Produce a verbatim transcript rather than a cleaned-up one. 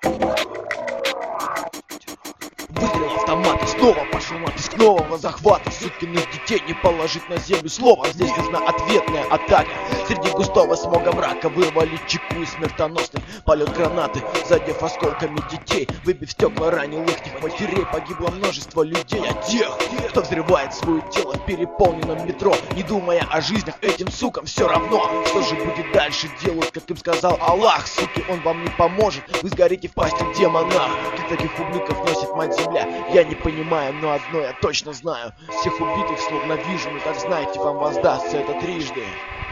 Выстрел автомата, снова пошел натиск нового захвата. Сукиных детей не положить на землю слово. Здесь нужна ответная атака. Среди густого смога мрака вырвали чеку и смертоносный полет гранаты, задев осколками детей, выбив стекла, ранил их матерей. Погибло множество людей, а тех, кто взрывает свое тело в переполненном метро, не думая о жизнях, этим сукам все равно. Что же будет дальше делать, как им сказал Аллах? Суки, он вам не поможет, вы сгорите в пасти демона. Ты таких ублюдков носит мать земля. Я не понимаю, но одно я точно знаю: всех убитых словно вижу, но так знаете, вам воздастся это трижды.